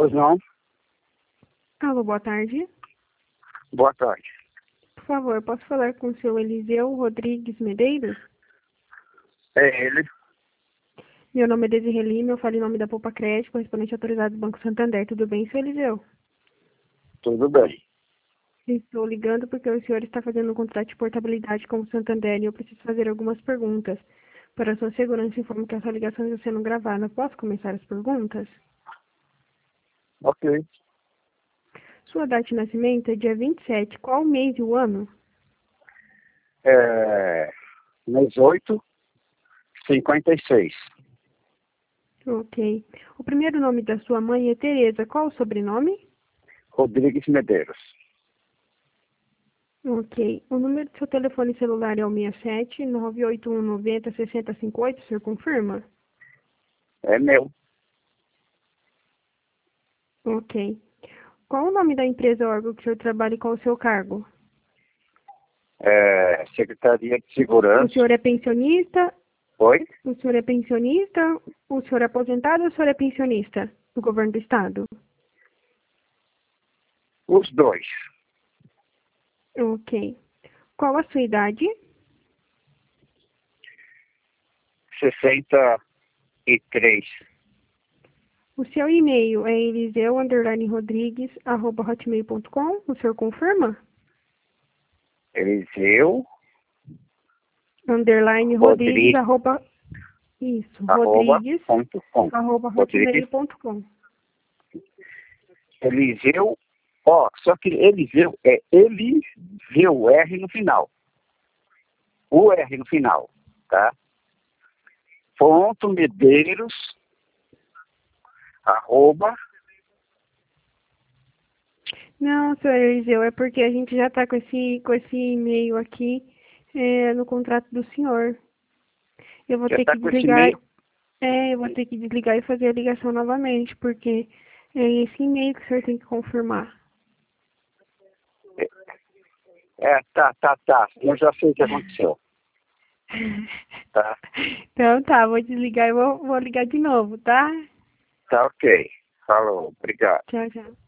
Pois não? Alô, boa tarde. Boa tarde. Por favor, posso falar com o seu Eliseu Rodrigues Medeiros? É ele. Meu nome é Desirê Lima, eu falo em nome da Poupa Crédito, correspondente autorizado do Banco Santander. Tudo bem, seu Eliseu? Tudo bem. Estou ligando porque o senhor está fazendo um contrato de portabilidade com o Santander e eu preciso fazer algumas perguntas. Para a sua segurança, informo que essa ligação está sendo gravada. Posso começar as perguntas? Ok. Sua data de nascimento é dia 27. Qual o mês e o ano? Mês 8, 56. Ok. O primeiro nome da sua mãe é Tereza. Qual o sobrenome? Rodrigues Medeiros. Ok. O número do seu telefone celular é o 67 981 90 6058, o senhor confirma? É meu. Ok. Qual o nome da empresa ou órgão que o senhor trabalha e qual o seu cargo? Secretaria de O Segurança. senhor é pensionista? Oi? O senhor é pensionista? O senhor é aposentado ou o senhor é pensionista do governo do estado? Os dois. Ok. Qual a sua idade? 63. O seu e-mail é eliseu_rodrigues@hotmail.com. O senhor confirma? Eliseu Underline Rodrigues, Rodrigues, arroba, isso, arroba, Rodrigues, ponto com. arroba Rodrigues. hotmail.com. Eliseu. Só que Eliseu é Eliseu, o R no final. O R no final, tá? Ponto Medeiros, arroba. Não, senhor Eliseu, é porque a gente já está com esse e-mail aqui no contrato do senhor. Eu vou Já ter está que com esse desligar, e-mail. eu vou ter que desligar e fazer a ligação novamente, porque é esse e-mail que o senhor tem que confirmar. Tá. Eu já sei o que aconteceu. Tá? Então tá, vou desligar e vou ligar de novo, tá? Tá ok. Falou. Obrigado. Tchau, tchau.